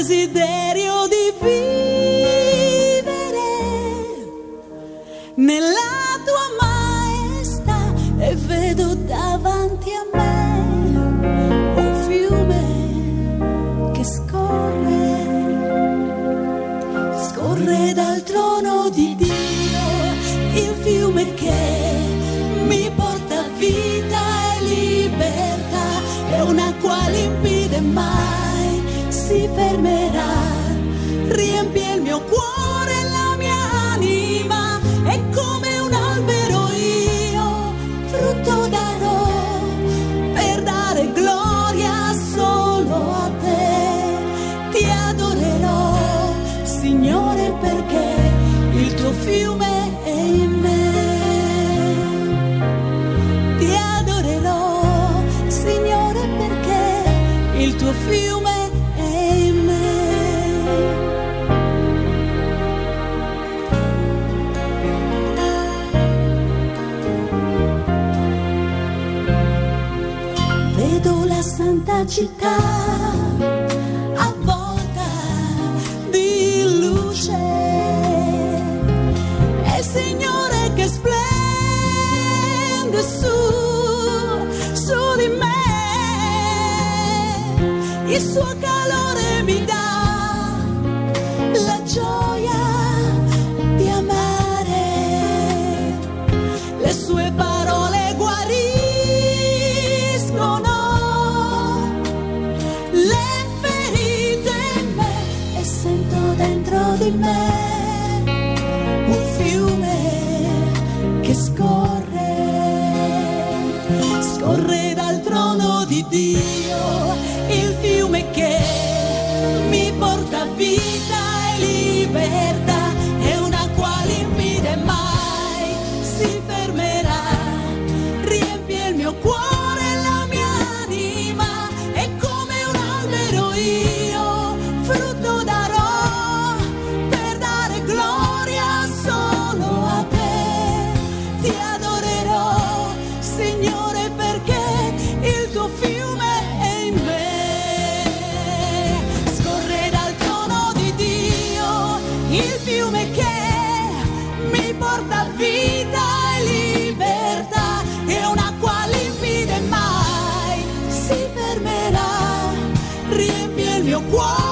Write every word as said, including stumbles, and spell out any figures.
desiderio di vivere nella tua maestà e vedo davanti a me un fiume che scorre, scorre dal trono di Dio, il fiume che mi porta vita e libertà, è un'acqua limpida e mai si fermerà, riempie il mio cuore e la mia anima, è come un albero io frutto darò, per dare gloria solo a te, ti adorerò Signore perché il tuo fiume è in me, ti adorerò Signore perché il tuo fiume è in me. Vedo la santa città avvolta di luce, è il Signore che splende su, su di me, il suo calore mi dà la gioia di amare, le sue parole guariscono le ferite in me e sento dentro di me un fiume che scorre, scorre dal trono di Dio, il fiume che mi porta vita e libertà, è un'acqua limpida e mai si fermerà, riempie il mio cuore e la mia anima, è come un albero io frutto darò, per dare gloria solo a te, ti adorerò Signore perché il tuo fiume è in me, scorre dal trono di Dio, il fiume che mi porta vita e libertà, è un'acqua limpida e mai si fermerà, riempie il mio cuore